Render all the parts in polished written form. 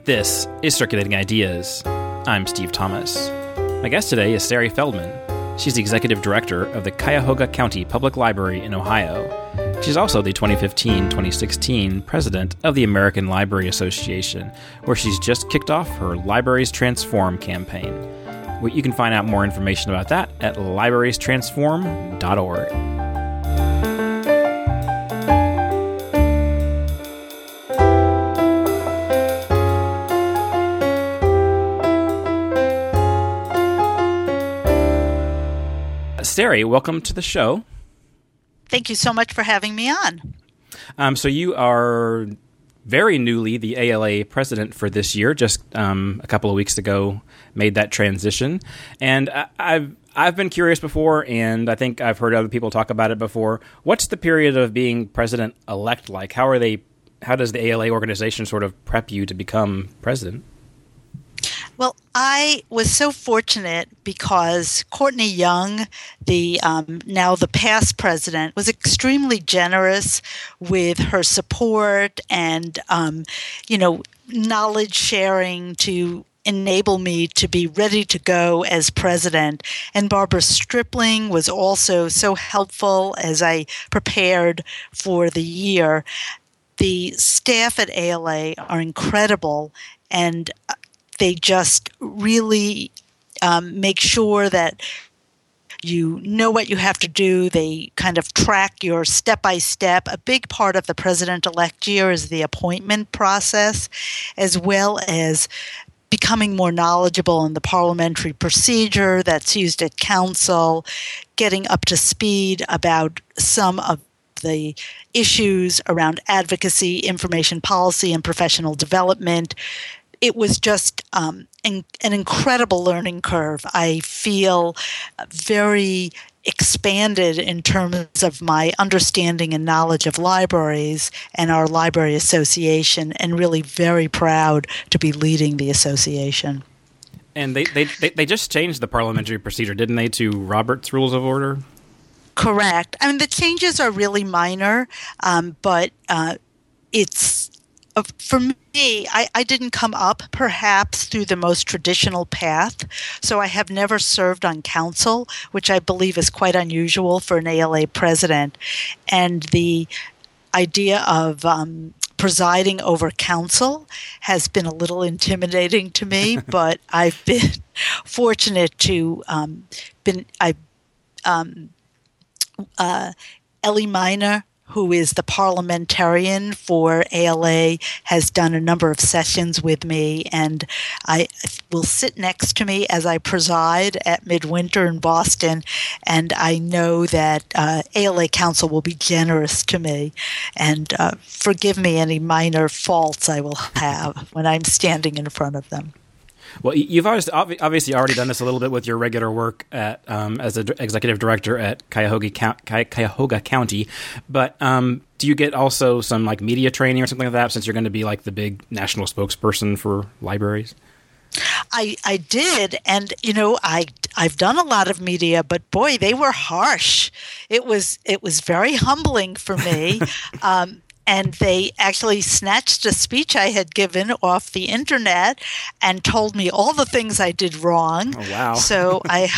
This is Circulating Ideas. I'm Steve Thomas. My guest today is Sari Feldman. She's the executive director of the Cuyahoga County Public Library in Ohio. She's also the 2015-2016 president of the American Library Association, where she's just kicked off her Libraries Transform campaign. You can find out more information about that at librariestransform.org. Sari, welcome to the show. Thank you so much for having me on. So you are very newly the ALA president for this year. Just a couple of weeks ago, made that transition, and I've been curious before, and I think I've heard other people talk about it before. What's the period of being president-elect like? How does the ALA organization sort of prep you to become president? Well, I was so fortunate because Courtney Young, now the past president, was extremely generous with her support and, knowledge sharing to enable me to be ready to go as president. And Barbara Stripling was also so helpful as I prepared for the year. The staff at ALA are incredible, and they just really make sure that you know what you have to do. They kind of track your step-by-step. A big part of the president-elect year is the appointment process, as well as becoming more knowledgeable in the parliamentary procedure that's used at council, getting up to speed about some of the issues around advocacy, information policy, and professional development. It was just an incredible learning curve. I feel very expanded in terms of my understanding and knowledge of libraries and our library association, and really very proud to be leading the association. And they just changed the parliamentary procedure, didn't they, to Robert's Rules of Order? Correct. I mean, the changes are really minor, but it's for me, I didn't come up perhaps through the most traditional path, so I have never served on council, which I believe is quite unusual for an ALA president. And the idea of presiding over council has been a little intimidating to me, but I've been fortunate to Ellie Miner, who is the parliamentarian for ALA, has done a number of sessions with me, and I will sit next to me as I preside at Midwinter in Boston, and I know that ALA Council will be generous to me and forgive me any minor faults I will have when I'm standing in front of them. Well, you've obviously already done this a little bit with your regular work at, as an executive director at Cuyahoga County, but do you get also some like media training or something like that, since you're going to be like the big national spokesperson for libraries? I did, and I've done a lot of media, but boy, they were harsh. It was very humbling for me. And they actually snatched a speech I had given off the internet and told me all the things I did wrong. Oh, wow. So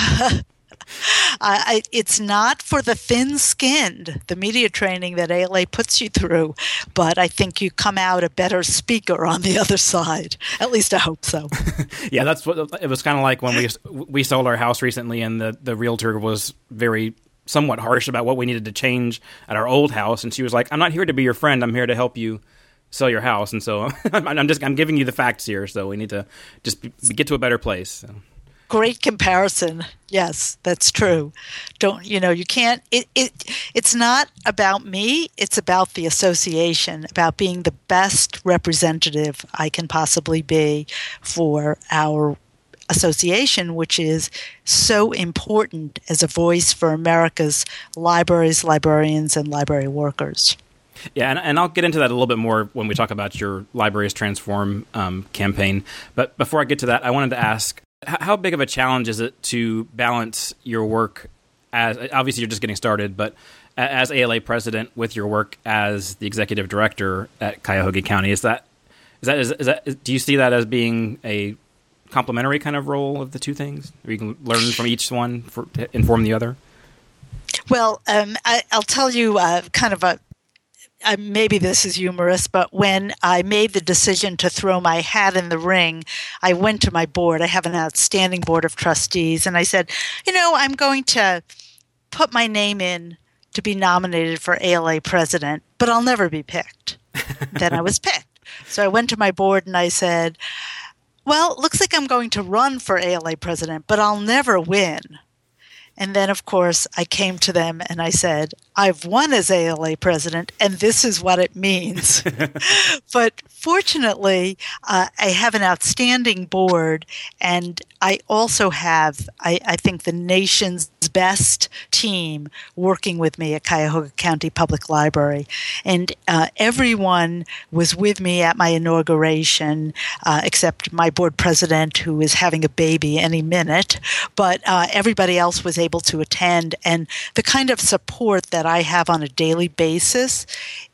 it's not for the thin-skinned, the media training that ALA puts you through, but I think you come out a better speaker on the other side. At least I hope so. Yeah, that's what it was kind of like when we sold our house recently, and the realtor was somewhat harsh about what we needed to change at our old house, and she was like, "I'm not here to be your friend. I'm here to help you sell your house." And so I'm giving you the facts here. So we need to just get to a better place. So. Great comparison. Yes, that's true. You can't. It's not about me. It's about the association. About being the best representative I can possibly be for our association, which is so important as a voice for America's libraries, librarians, and library workers. Yeah, and I'll get into that a little bit more when we talk about your Libraries Transform campaign. But before I get to that, I wanted to ask, how big of a challenge is it to balance your work as, obviously you're just getting started, but as ALA president with your work as the executive director at Cuyahoga County? Is that Do you see that as being a complementary kind of role of the two things, where you can learn from each one to inform the other? Well, I'll tell you maybe this is humorous, but when I made the decision to throw my hat in the ring, I went to my board. I have an outstanding board of trustees, and I said, I'm going to put my name in to be nominated for ALA president, but I'll never be picked. Then I was picked. So I went to my board and I said, well, it looks like I'm going to run for ALA president, but I'll never win. And then, of course, I came to them and I said, I've won as ALA president, and this is what it means. But fortunately, I have an outstanding board, and I also have, I think, the nation's best team working with me at Cuyahoga County Public Library. And everyone was with me at my inauguration, except my board president, who is having a baby any minute. But everybody else was able to attend. And the kind of support that I have on a daily basis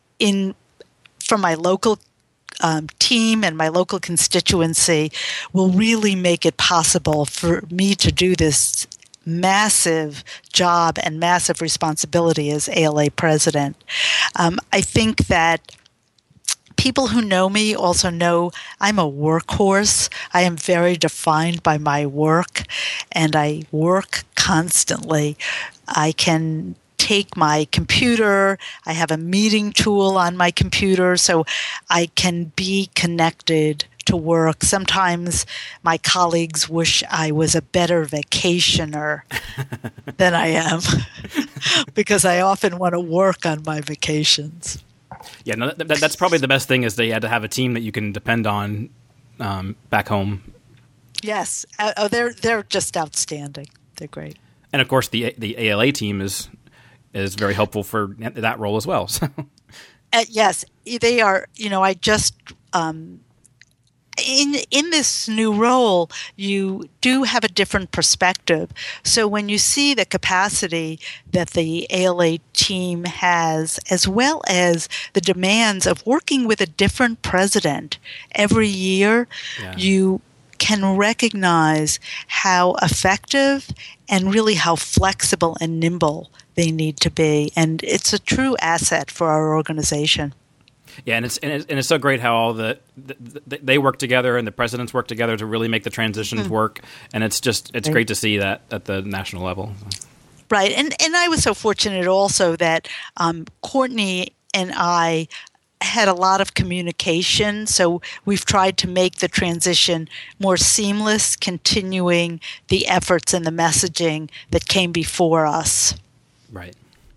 from my local team and my local constituency will really make it possible for me to do this massive job and massive responsibility as ALA president. I think that people who know me also know I'm a workhorse. I am very defined by my work, and I work constantly. I can take my computer. I have a meeting tool on my computer, so I can be connected to work. Sometimes my colleagues wish I was a better vacationer than I am because I often want to work on my vacations. Yeah, no, that's probably the best thing, is they had to have a team that you can depend on back home. Yes. They're just outstanding. They're great. And of course, the ALA team is very helpful for that role as well. So. Yes, they are. I just in this new role, you do have a different perspective. So when you see the capacity that the ALA team has, as well as the demands of working with a different president every year, you can recognize how effective and really how flexible and nimble they need to be. And it's a true asset for our organization. Yeah, and it's so great how all they work together and the presidents work together to really make the transitions work. And it's great to see that at the national level. Right. And I was so fortunate also that Courtney and I had a lot of communication, so we've tried to make the transition more seamless, continuing the efforts and the messaging that came before us. Right.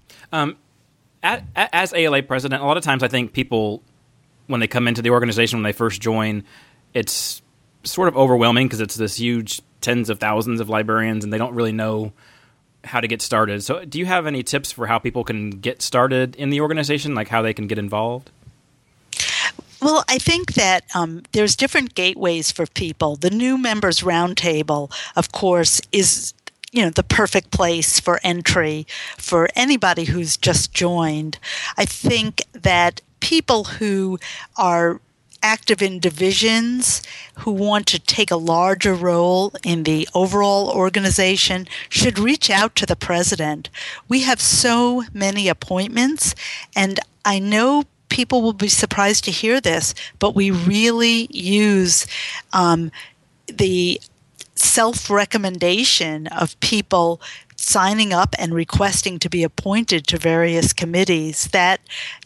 As ALA president, a lot of times I think people, when they come into the organization, when they first join, it's sort of overwhelming because it's this huge tens of thousands of librarians and they don't really know how to get started. So do you have any tips for how people can get started in the organization, like how they can get involved? Well, I think that there's different gateways for people. The new members roundtable, of course, is the perfect place for entry for anybody who's just joined. I think that people who are active in divisions, who want to take a larger role in the overall organization, should reach out to the president. We have so many appointments, and I know people will be surprised to hear this, but we really use the self-recommendation of people signing up and requesting to be appointed to various committees. That,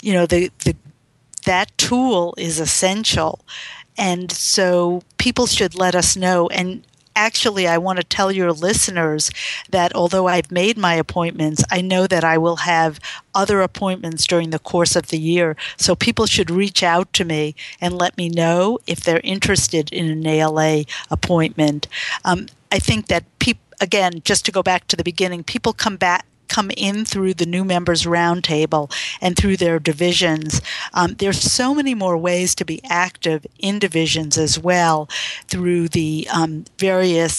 that tool is essential. And so people should let us know. And actually, I want to tell your listeners that although I've made my appointments, I know that I will have other appointments during the course of the year. So people should reach out to me and let me know if they're interested in an ALA appointment. I think that again, just to go back to the beginning, people come in through the new members roundtable and through their divisions. There's so many more ways to be active in divisions as well through the various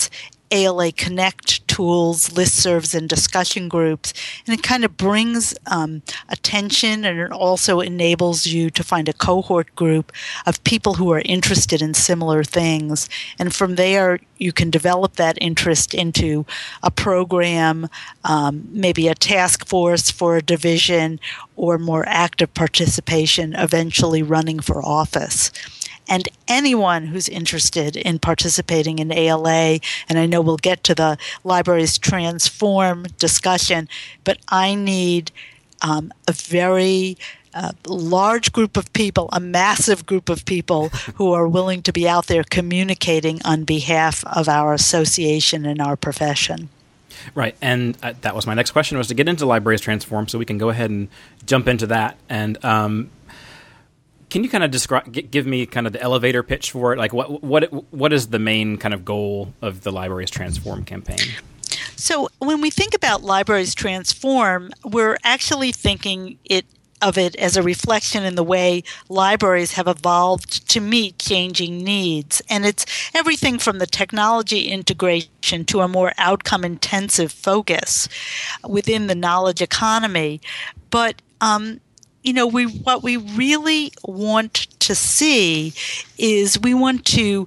ALA Connect tools, listservs, and discussion groups. And it kind of brings attention, and it also enables you to find a cohort group of people who are interested in similar things. And from there, you can develop that interest into a program, maybe a task force for a division, or more active participation, eventually running for office. And anyone who's interested in participating in ALA, and I know we'll get to the Libraries Transform discussion, but I need a very large group of people, a massive group of people who are willing to be out there communicating on behalf of our association and our profession. Right, and that was my next question, was to get into Libraries Transform, so we can go ahead and jump into that. And can you kind of give me kind of the elevator pitch for it? Like, what is the main kind of goal of the Libraries Transform campaign? So when we think about Libraries Transform, we're actually thinking of it as a reflection in the way libraries have evolved to meet changing needs. And it's everything from the technology integration to a more outcome-intensive focus within the knowledge economy. But what we really want to see is we want to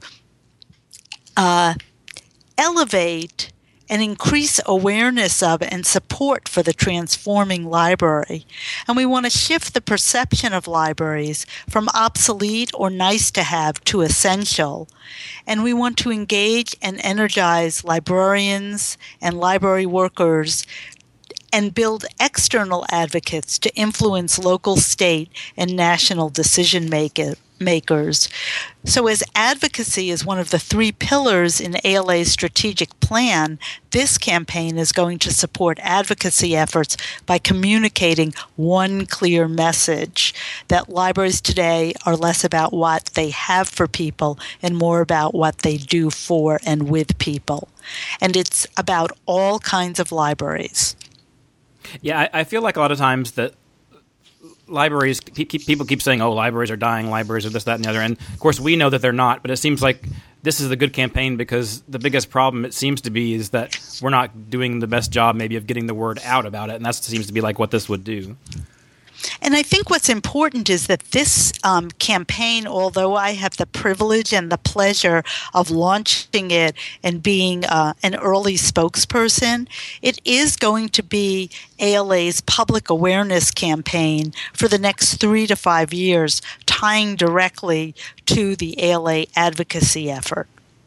elevate and increase awareness of and support for the transforming library. And we want to shift the perception of libraries from obsolete or nice to have to essential. And we want to engage and energize librarians and library workers and build external advocates to influence local, state, and national decision makers. So as advocacy is one of the 3 pillars in ALA's strategic plan, this campaign is going to support advocacy efforts by communicating one clear message, that libraries today are less about what they have for people and more about what they do for and with people. And it's about all kinds of libraries. Yeah, I feel like a lot of times that libraries, people keep saying, oh, libraries are dying, libraries are this, that, and the other. And, of course, we know that they're not, but it seems like this is a good campaign because the biggest problem, it seems to be, is that we're not doing the best job maybe of getting the word out about it, and that seems to be like what this would do. And I think what's important is that this campaign, although I have the privilege and the pleasure of launching it and being an early spokesperson, it is going to be ALA's public awareness campaign for the next 3 to 5 years, tying directly to the ALA advocacy effort.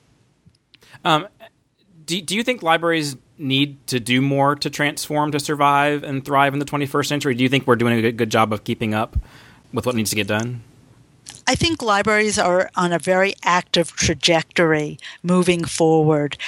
Do you think libraries need to do more to transform, to survive and thrive in the 21st century? Do you think we're doing a good job of keeping up with what needs to get done? I think libraries are on a very active trajectory moving forward.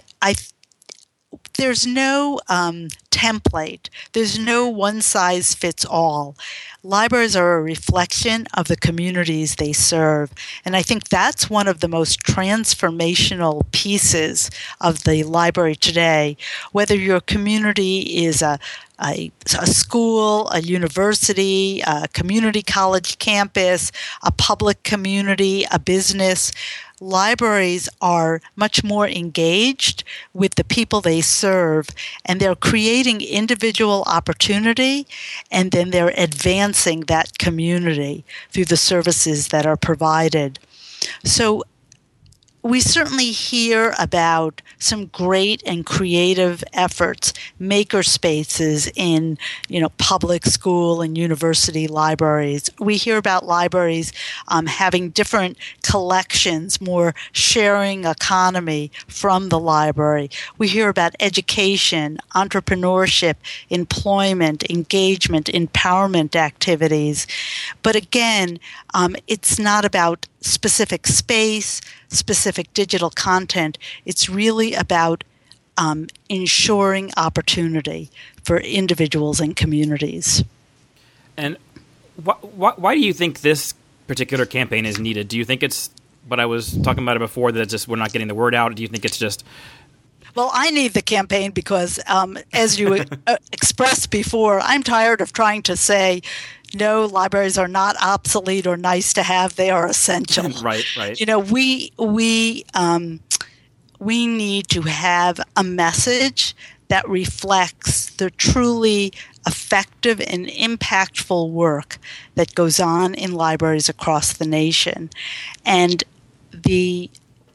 There's no template. There's no one-size-fits-all. Libraries are a reflection of the communities they serve. And I think that's one of the most transformational pieces of the library today. Whether your community is a school, a university, a community college campus, a public community, a business, libraries are much more engaged with the people they serve, and they're creating individual opportunity, and then they're advancing that community through the services that are provided. So we certainly hear about some great and creative efforts, maker spaces in, public school and university libraries. We hear about libraries having different collections, more sharing economy from the library. We hear about education, entrepreneurship, employment, engagement, empowerment activities. But again, it's not about specific space, specific digital content. It's really about ensuring opportunity for individuals and communities. And why do you think this particular campaign is needed? Do you think it's what I was talking about it before, that it's just we're not getting the word out? Or do you think it's just... Well, I need the campaign because, as you expressed before, I'm tired of trying to say, no, libraries are not obsolete or nice to have. They are essential. Right. we need to have a message that reflects the truly effective and impactful work that goes on in libraries across the nation. And the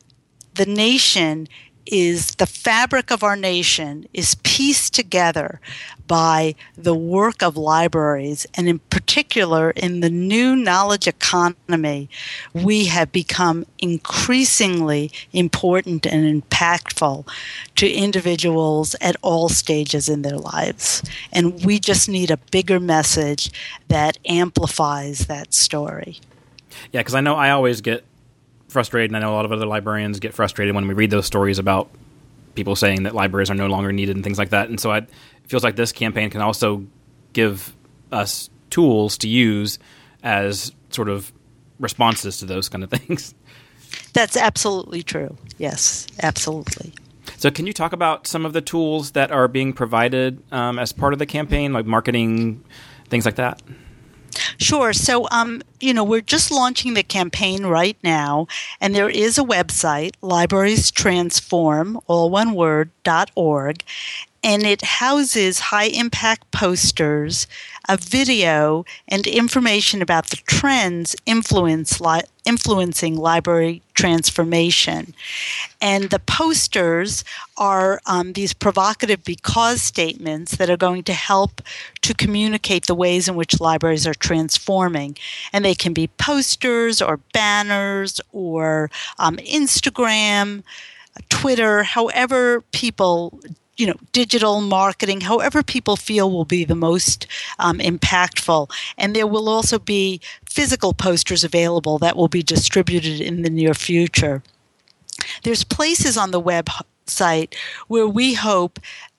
nation is, the fabric of our nation is pieced together by the work of libraries, and in particular in the new knowledge economy, we have become increasingly important and impactful to individuals at all stages in their lives. And we just need a bigger message that amplifies that story. Yeah, because I know I always get frustrated, and I know a lot of other librarians get frustrated when we read those stories about people saying that libraries are no longer needed and things like that. And so it feels like this campaign can also give us tools to use as sort of responses to those kind of things. That's absolutely true. Yes, absolutely. So can you talk about some of the tools that are being provided as part of the campaign, like marketing, things like that? Sure. So, we're just launching the campaign right now, and there is a website, librariestransform, all one word, .org, and it houses high-impact posters, a video, and information about the trends influencing library transformation. And the posters are these provocative because statements that are going to help to communicate the ways in which libraries are transforming. And they can be posters or banners or Instagram, Twitter, however people, digital marketing, however people feel will be the most impactful. And there will also be physical posters available that will be distributed in the near future. There's places on the website where we hope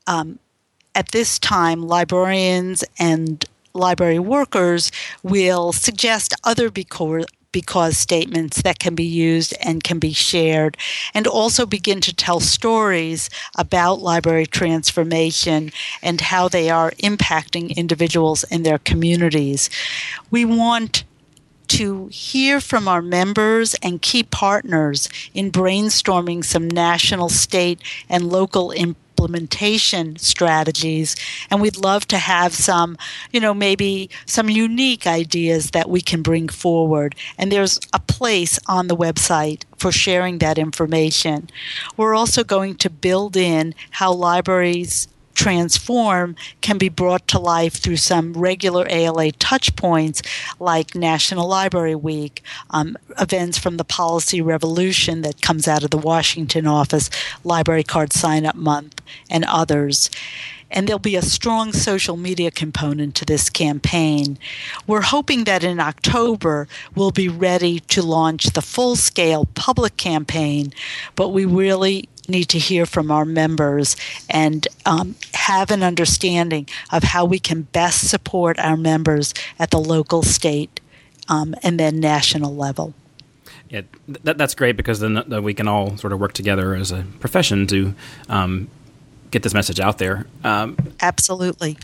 at this time librarians and library workers will suggest other because statements that can be used and can be shared, and also begin to tell stories about library transformation and how they are impacting individuals and their communities. We want to hear from our members and key partners in brainstorming some national, state, and local implementation strategies, and we'd love to have some, maybe some unique ideas that we can bring forward. And there's a place on the website for sharing that information. We're also going to build in how libraries transform can be brought to life through some regular ALA touch points like National Library Week, events from the Policy Revolution that comes out of the Washington office, Library Card Sign-Up Month, and others. And there'll be a strong social media component to this campaign. We're hoping that in October we'll be ready to launch the full-scale public campaign, but we really need to hear from our members and have an understanding of how we can best support our members at the local, state, and then national level. Yeah, that's great, because then we can all sort of work together as a profession to get this message out there. Absolutely.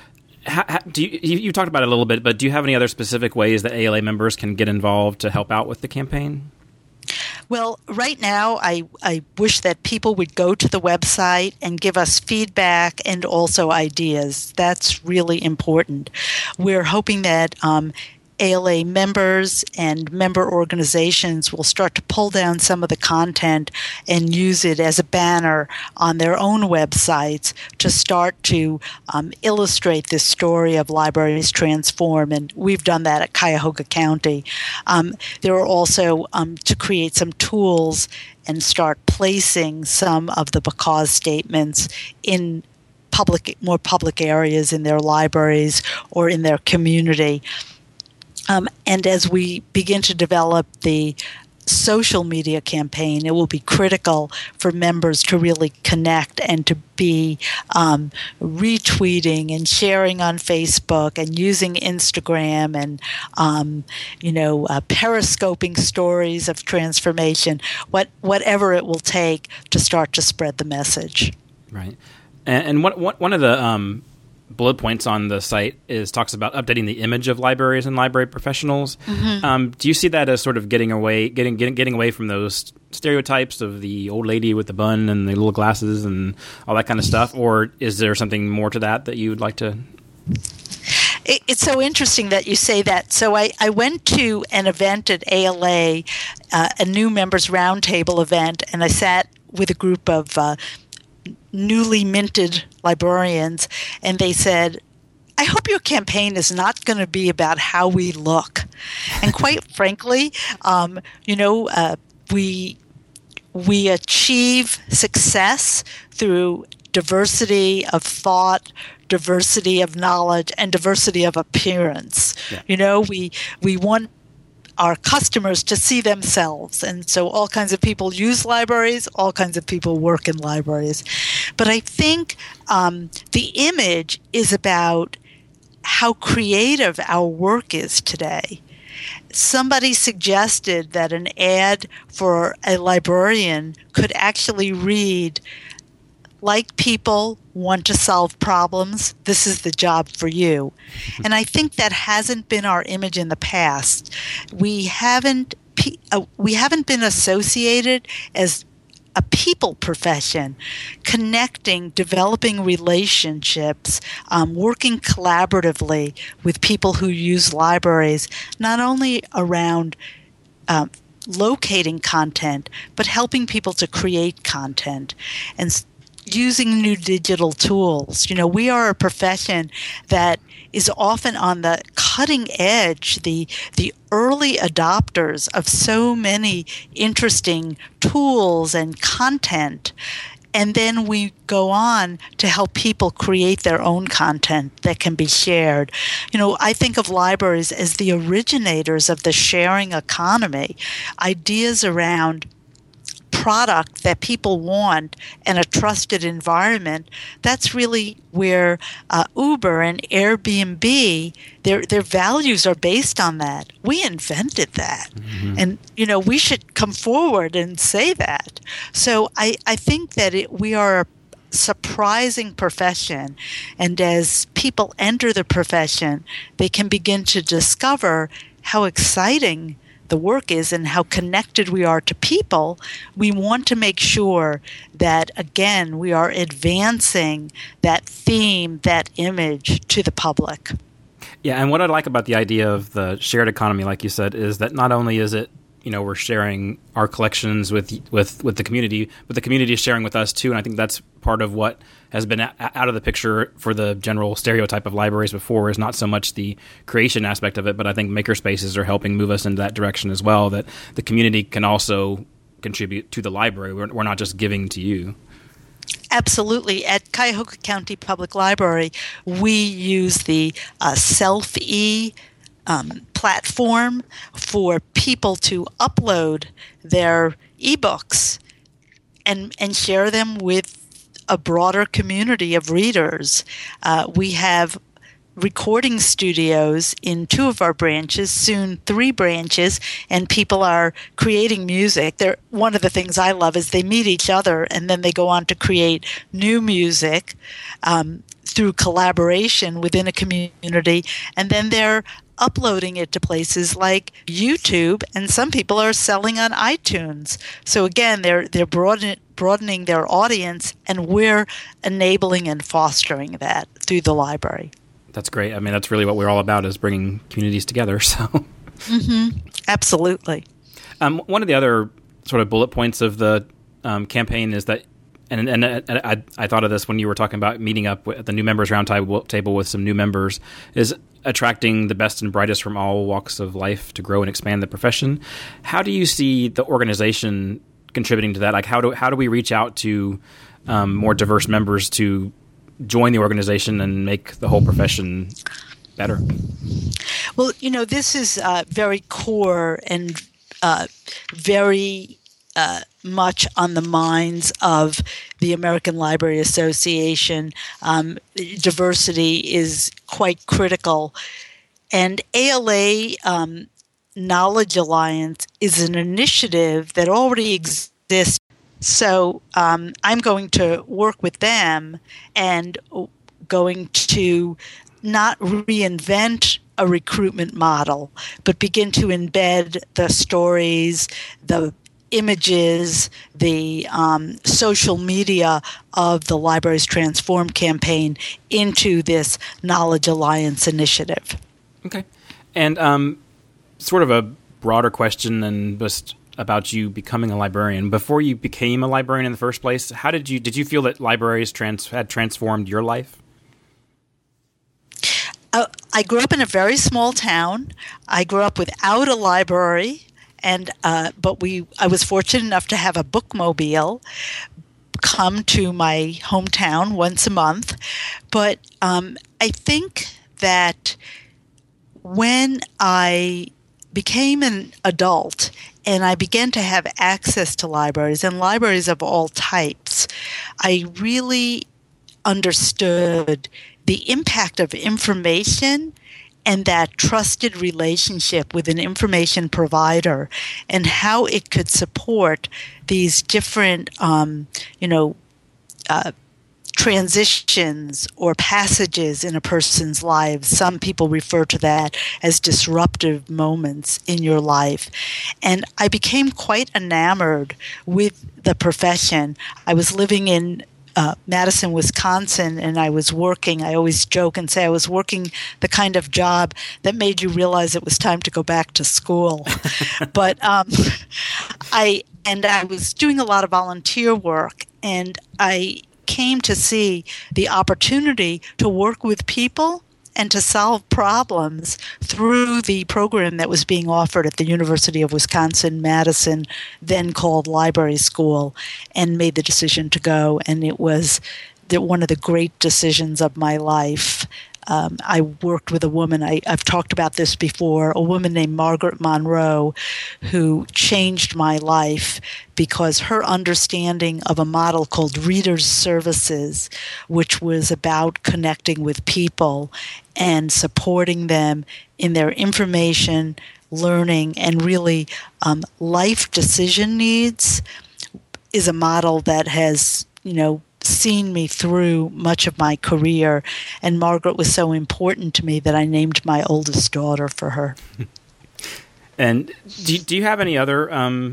You talked about it a little bit, but do you have any other specific ways that ALA members can get involved to help out with the campaign? Well, right now, I wish that people would go to the website and give us feedback and also ideas. That's really important. We're hoping that ALA members and member organizations will start to pull down some of the content and use it as a banner on their own websites to start to illustrate this story of libraries transform. And we've done that at Cuyahoga County. There are also to create some tools and start placing some of the because statements in more public areas in their libraries or in their community. And as we begin to develop the social media campaign, it will be critical for members to really connect and to be retweeting and sharing on Facebook and using Instagram and, periscoping stories of transformation, whatever it will take to start to spread the message. Right. And one of the bullet points on the site talks about updating the image of libraries and library professionals. Mm-hmm. Do you see that as sort of getting away from those stereotypes of the old lady with the bun and the little glasses and all that kind of stuff? Or is there something more to that you would like to? It's so interesting that you say that. So I went to an event at ALA, a new members roundtable event, and I sat with a group of newly minted librarians, and they said, I hope your campaign is not going to be about how we look. And quite frankly, we achieve success through diversity of thought, diversity of knowledge, and diversity of appearance. Yeah. We want our customers to see themselves. And so all kinds of people use libraries, all kinds of people work in libraries. But I think the image is about how creative our work is today. Somebody suggested that an ad for a librarian could actually read, like people want to solve problems, this is the job for you. And I think that hasn't been our image in the past. We haven't been associated as a people profession, connecting, developing relationships, working collaboratively with people who use libraries, not only around locating content, but helping people to create content and using new digital tools. We are a profession that is often on the cutting edge, the early adopters of so many interesting tools and content. And then we go on to help people create their own content that can be shared. I think of libraries as the originators of the sharing economy. Ideas around product that people want and a trusted environment, that's really where Uber and Airbnb, their values are based on that. We invented that. Mm-hmm. And, we should come forward and say that. So I think that we are a surprising profession. And as people enter the profession, they can begin to discover how exciting the work is and how connected we are to people. We want to make sure that, again, we are advancing that theme, that image to the public. Yeah, and what I like about the idea of the shared economy, like you said, is that not only is it, we're sharing our collections with the community, but the community is sharing with us too. And I think that's part of what has been out of the picture for the general stereotype of libraries before, is not so much the creation aspect of it, but I think makerspaces are helping move us into that direction as well, that the community can also contribute to the library. We're not just giving to you. Absolutely. At Cuyahoga County Public Library, we use the Self-E platform for people to upload their ebooks and share them with a broader community of readers. We have recording studios in 2 of our branches, soon 3 branches, and people are creating music. One of the things I love is they meet each other and then they go on to create new music through collaboration within a community, and then they're uploading it to places like YouTube, and some people are selling on iTunes. So again, they're broadening their audience, and we're enabling and fostering that through the library. That's great. I mean, that's really what we're all about, is bringing communities together. So, mm-hmm. Absolutely. One of the other sort of bullet points of the campaign is that, and I thought of this when you were talking about meeting up at the new members roundtable with some new members, is attracting the best and brightest from all walks of life to grow and expand the profession. How do you see the organization contributing to that? Like, how do we reach out to more diverse members to join the organization and make the whole profession better? Well, this is very core and very much on the minds of the American Library Association. Diversity is quite critical. And ALA Knowledge Alliance is an initiative that already exists. So I'm going to work with them and going to not reinvent a recruitment model, but begin to embed the stories, the images, the social media of the Libraries Transform campaign into this Knowledge Alliance initiative. Okay. And sort of a broader question and just about you becoming a librarian. Before you became a librarian in the first place, how did you feel that libraries had transformed your life? I grew up in a very small town. I grew up without a library, and but I was fortunate enough to have a bookmobile come to my hometown once a month. But I think that when I became an adult and I began to have access to libraries, and libraries of all types, I really understood the impact of information and that trusted relationship with an information provider and how it could support these different, transitions or passages in a person's life. Some people refer to that as disruptive moments in your life. And I became quite enamored with the profession. I was living in Madison, Wisconsin, and I was working. I always joke and say I was working the kind of job that made you realize it was time to go back to school. But I was doing a lot of volunteer work, and I came to see the opportunity to work with people and to solve problems through the program that was being offered at the University of Wisconsin-Madison, then called Library School, and made the decision to go. And it was one of the great decisions of my life. I worked with a woman, I've talked about this before, a woman named Margaret Monroe, who changed my life because her understanding of a model called Readers Services, which was about connecting with people and supporting them in their information, learning, and really life decision needs, is a model that has, seen me through much of my career, and Margaret was so important to me that I named my oldest daughter for her. And do you have any other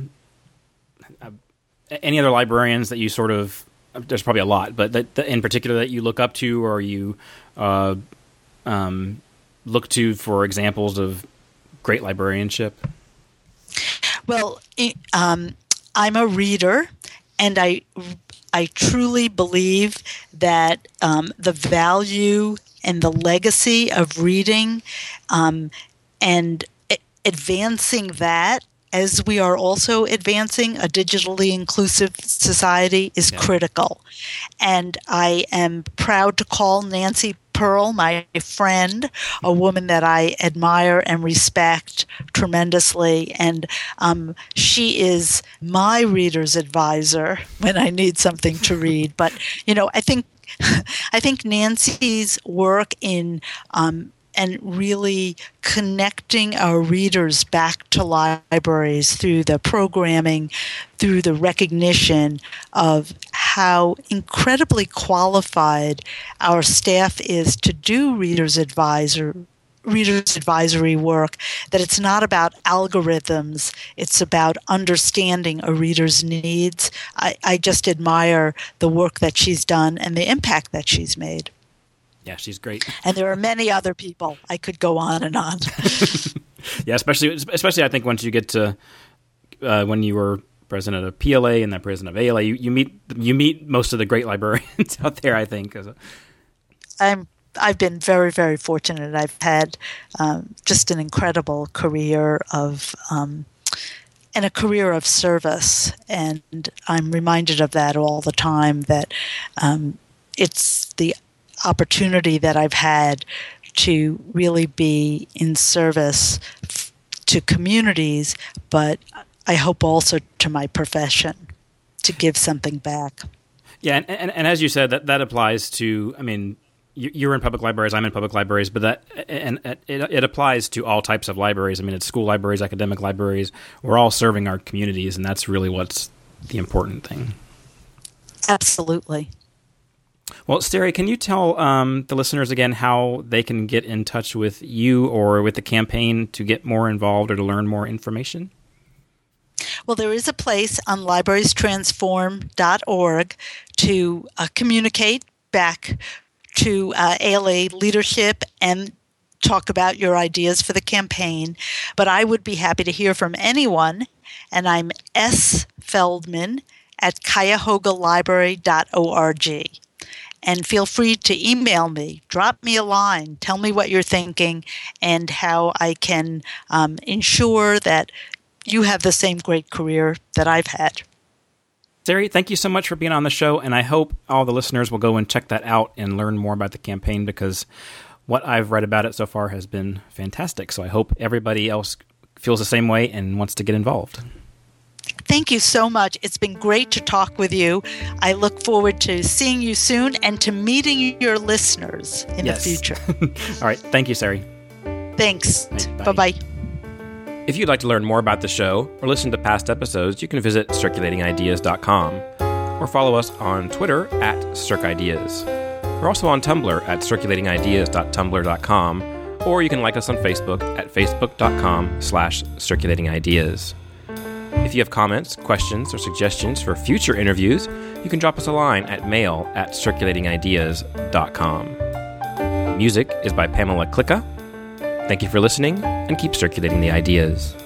librarians that you sort of, there's probably a lot, but that in particular that you look up to or you look to for examples of great librarianship? Well, I'm a reader, and I truly believe that the value and the legacy of reading and advancing that, as we are also advancing a digitally inclusive society, is critical. And I am proud to call Nancy Pearl my friend, a woman that I admire and respect tremendously. And she is my reader's advisor when I need something to read. But, I think Nancy's work in and really connecting our readers back to libraries through the programming, through the recognition of how incredibly qualified our staff is to do readers advisory work, that it's not about algorithms, it's about understanding a reader's needs. I just admire the work that she's done and the impact that she's made. Yeah, she's great. And there are many other people. I could go on and on. Yeah, especially I think once you get to when you were president of PLA and then president of ALA, you meet most of the great librarians out there, I think. I've been very, very fortunate. I've had just an incredible career of and a career of service, and I'm reminded of that all the time, that it's the opportunity that I've had to really be in service to communities, but I hope also to my profession, to give something back. Yeah, and as you said, that applies to, you're in public libraries, I'm in public libraries, but it applies to all types of libraries. It's school libraries, academic libraries. We're all serving our communities, and that's really what's the important thing. Absolutely. Well, Steri, can you tell the listeners again how they can get in touch with you or with the campaign to get more involved or to learn more information? Well, there is a place on librariestransform.org to communicate back to ALA leadership and talk about your ideas for the campaign. But I would be happy to hear from anyone, and I'm sfeldman@cuyahoga-library.org. And feel free to email me, drop me a line, tell me what you're thinking and how I can ensure that you have the same great career that I've had. Sari, thank you so much for being on the show, and I hope all the listeners will go and check that out and learn more about the campaign, because what I've read about it so far has been fantastic. So I hope everybody else feels the same way and wants to get involved. Thank you so much. It's been great to talk with you. I look forward to seeing you soon and to meeting your listeners in the future. All right. Thank you, Sari. Thanks. Bye. Bye-bye. If you'd like to learn more about the show or listen to past episodes, you can visit circulatingideas.com or follow us on Twitter @CircIdeas. We're also on Tumblr at circulatingideas.tumblr.com, or you can like us on Facebook at facebook.com/circulatingideas. If you have comments, questions, or suggestions for future interviews, you can drop us a line at mail@circulatingideas.com. Music is by Pamela Klicka. Thank you for listening, and keep circulating the ideas.